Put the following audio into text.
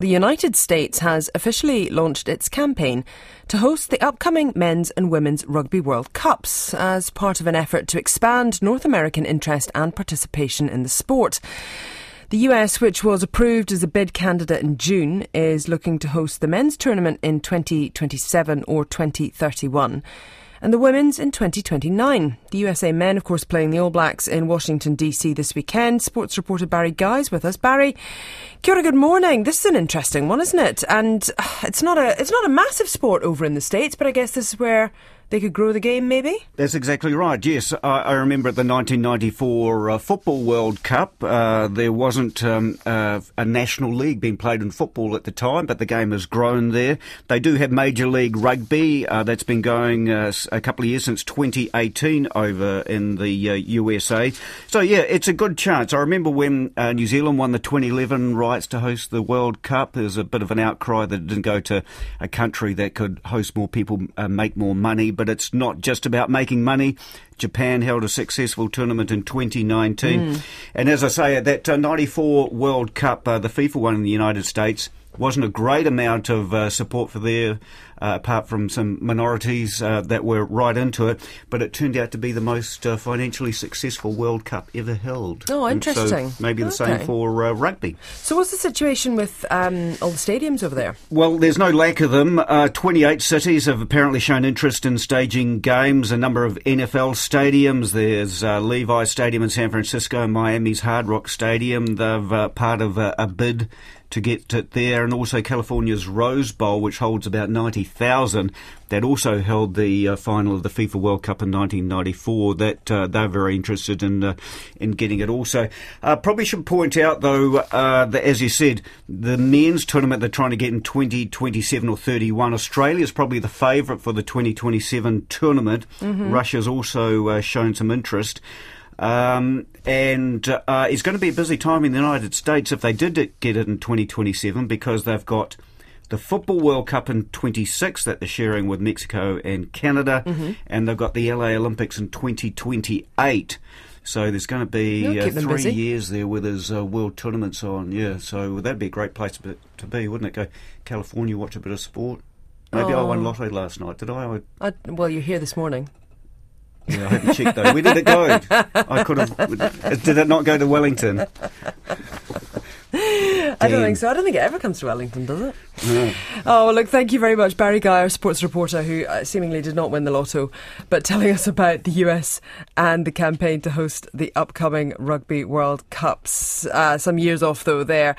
The United States has officially launched its campaign to host the upcoming Men's and Women's Rugby World Cups as part of an effort to expand North American interest and participation in the sport. The US, which was approved as a bid candidate in June, is looking to host the men's tournament in 2027 or 2031. And the women's in 2029. The USA men, of course, playing the All Blacks in Washington, D.C. this weekend. Sports reporter Barry Guy's with us. Barry, kia ora, good morning. This is an interesting one, isn't it? And it's not a massive sport over in the States, but I guess this is where they could grow the game, maybe? That's exactly right, yes. I remember at the 1994 Football World Cup, there wasn't a national league being played in football at the time, but the game has grown there. They do have Major League Rugby. That's been going a couple of years, since 2018 over in the USA. So, yeah, it's a good chance. I remember when New Zealand won the 2011 rights to host the World Cup, there was a bit of an outcry that it didn't go to a country that could host more people, make more money. But it's not just about making money. Japan held a successful tournament in 2019. And as I say, at that 94 World Cup, the FIFA one in the United States, wasn't a great amount of support for there, apart from some minorities that were right into it. But it turned out to be the most financially successful World Cup ever held. Oh, interesting. So maybe the same for rugby. So what's the situation with all the stadiums over there? Well, there's no lack of them. 28 cities have apparently shown interest in staging games. A number of NFL stadiums. There's Levi Stadium in San Francisco, Miami's Hard Rock Stadium. They've part of a bid to get it there, and also California's Rose Bowl, which holds about 90,000, that also held the final of the FIFA World Cup in 1994. That they're very interested in getting it also. Probably should point out, though, that, as you said, the men's tournament they're trying to get in 2027 or 31. Australia's probably the favourite for the 2027 tournament. Russia's also shown some interest. And it's going to be a busy time in the United States if they did get it in 2027, because they've got the Football World Cup in 26 that they're sharing with Mexico and Canada, and they've got the LA Olympics in 2028. So there's going to be 3 years there where there's world tournaments on. Yeah, so that'd be a great place to be, wouldn't it? Go California, watch a bit of sport. Maybe I won lotto last night, did I? Well, you're here this morning. Yeah, I haven't checked though. Where did it go? I could have. Did it not go to Wellington? I don't think so. I don't think it ever comes to Wellington, does it? No. Oh, well, look, thank you very much, Barry Guy, our sports reporter, who seemingly did not win the lotto, but telling us about the US and the campaign to host the upcoming Rugby World Cups. Some years off, though, there.